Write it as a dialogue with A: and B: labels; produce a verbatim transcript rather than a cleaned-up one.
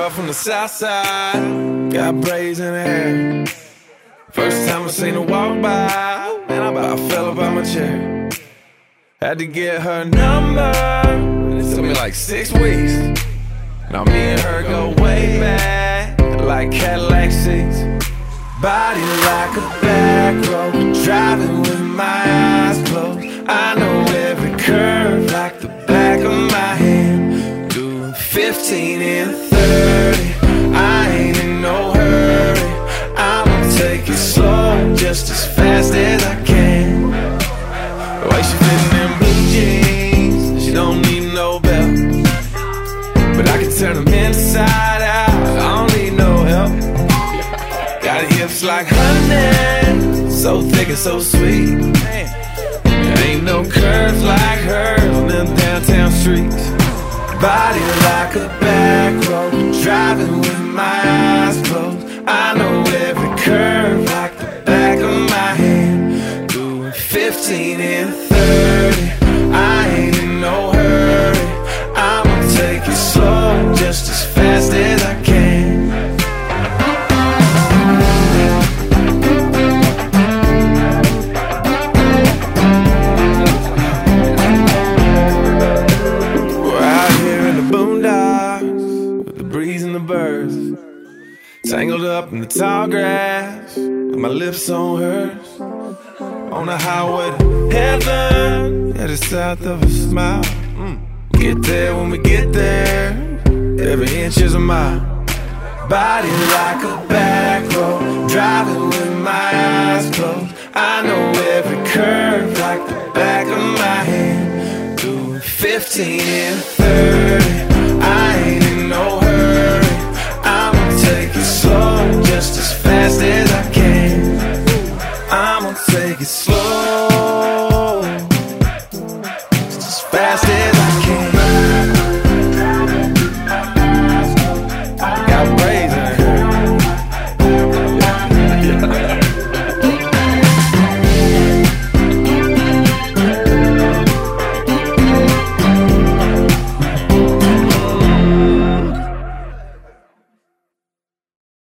A: girl from the south side, got braids in her hair. First time I seen her walk by, man, I about fell up out my chair. Had to get her number, it took me like six weeks. Now me and her go way back, like Cadillac seats. Body like a back road, driving with my eyes closed. I know every curve like the back of my hand. Doing fifteen and thirty, I ain't in no hurry. I'ma take it slow, just as fast as I can. The way she fitting in blue jeans, she don't need no belt. But I can turn them inside out, I don't need no help. Got hips like honey, so thick and so sweet. There ain't no curves like hers on them downtown streets. Body like a back road, driving with my eyes closed. I know every curve like the back of my hand. Doing fifteen and thirty, I ain't in no hurry. I'ma take it slow, just as fast as I can. Tangled up in the tall grass, with my lips on hers. On the highway to heaven, headed south of a smile. mm. Get there when we get there, every inch is a mile. Body like a back road, driving with my eyes closed. I know every curve like the back of my hand. Doing fifteen and thirty, I ain't in no hurry. I'ma take it slow, just as fast as I can. I'ma take it slow, just as fast as I can.